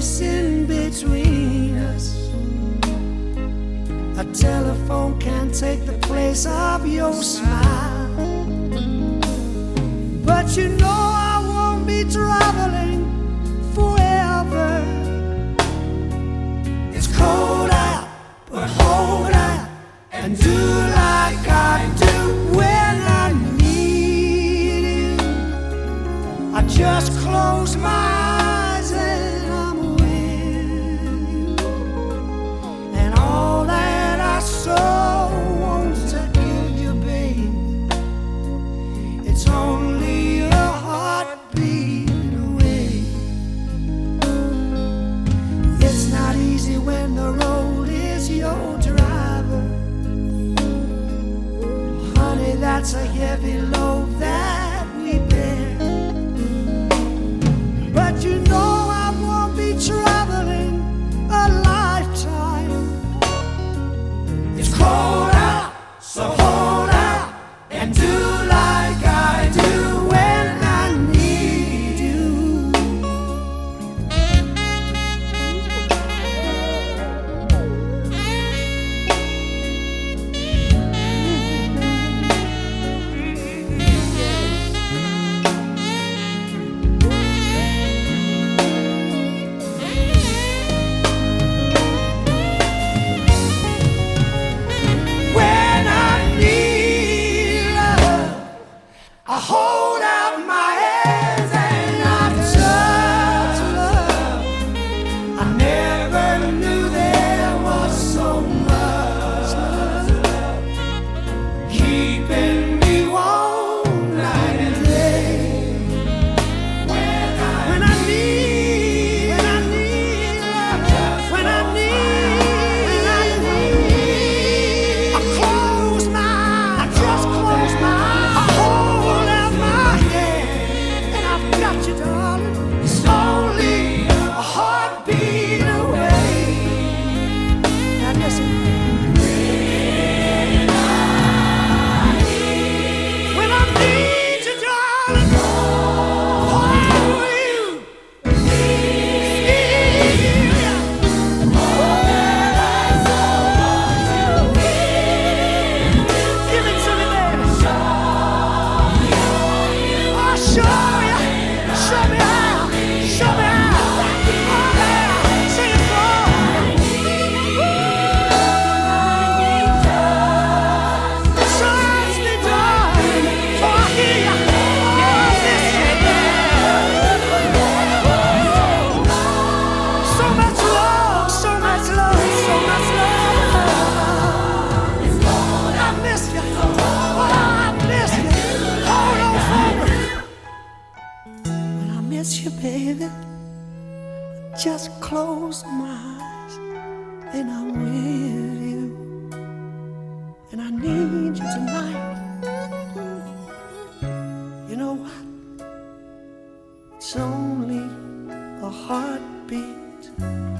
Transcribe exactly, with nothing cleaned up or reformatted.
space in between us. A telephone can't take the place of your smile. But you know I won't be traveling forever. It's cold out, but hold out and do like I do when I need you. I just close my eyes and I'm with you. And all that I so want to give you, babe, it's only a heartbeat away. It's not easy when the road is your driver. Honey, that's a heavy load that we bear. But you know I won't be traveling a lifetime. It's cold out, so hold out and do like I do when I need you. When I need love, I hold out my hands and I touch love. I never knew there was so much love keeping me warm night and day. When I need, when I need love, when I need, when I need, I close my eyes, I just close my eyes, I hold out my hand, and I've got you, darling. It's only a heartbeat away. Now listen. When I need you, darling, hold you, need you. Give it to me, baby. I'll show you. Show me how. Show me how. Oh, yeah. Sing it for me. Touch me, darling, for I hear you. Oh, listen. So much love, so much love, so much love. I miss you. Oh, I miss you. Hold on for me. When I miss you, baby, I just close my eyes and I'm with you. And I need you tonight. You know what? It's only a heartbeat